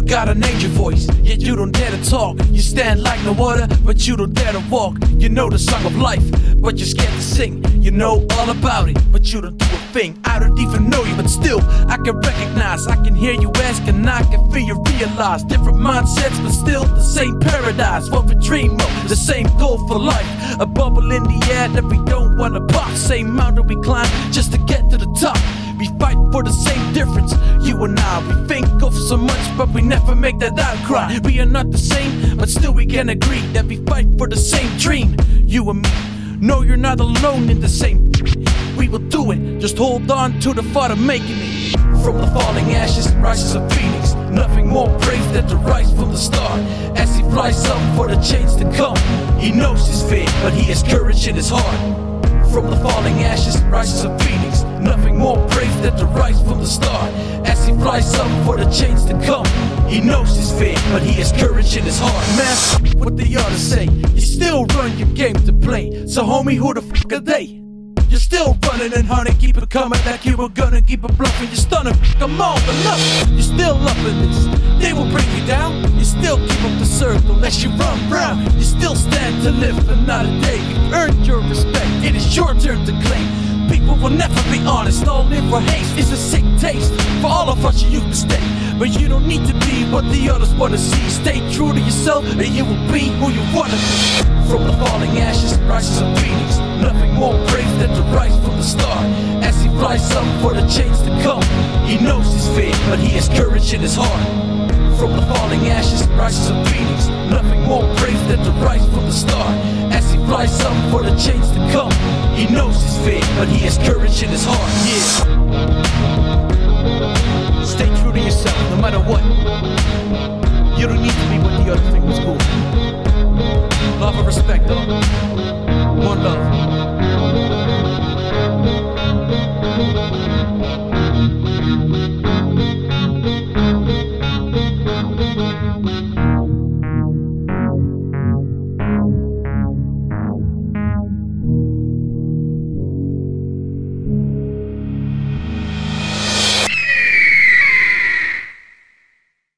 got an angel voice, yet you don't dare to talk. You stand like no other, but you don't dare to walk. You know the song of life, but you're scared to sing. You know all about it, but you don't do a thing. I don't even know you, but still I can recognize. I can hear you ask and I can feel you realize. Different mindsets, but still the same paradise. What we dream of, the same goal for life. A bubble in the air that we don't wanna pop. Same mountain we climb just to get to the top. We fight for the same difference, you and I. We think of so much, but we never make that outcry. We are not the same, but still we can agree that we fight for the same dream, you and me. No, you're not alone in the same. We will do it, just hold on to the thought of making it. From the falling ashes rises a phoenix. Nothing more brave than to rise from the start. As he flies up for the change to come, he knows his fear, but he has courage in his heart. From the falling ashes rises a phoenix. Nothing more brave than to rise from the start. As he flies up for the change to come, he knows his fear, but he has courage in his heart. Man, what the others say, you still run your game to play. So homie, who the fuck are they? You're still running and honey, keep it coming like you were gonna keep it bluffing. You're stunning, come on, but look, you're still up in this. They will bring you down, you still keep up the circle as you run round. You still stand to live another day. You've earned your respect, it is your turn to claim. People will never be honest, all in for haste. It's a sick taste for all of us, you mistake. But you don't need to be what the others wanna see. Stay true to yourself and you will be who you wanna be. From the falling ashes rises a phoenix. Nothing more brave than to rise from the start. As he flies up for the change to come, he knows his fear, but he has courage in his heart. From the falling ashes rises a phoenix. Nothing more brave than to rise from the start. As he flies up for the change to come, he knows his fear, but he has courage in his heart. Yeah. Stay true to yourself, no matter what.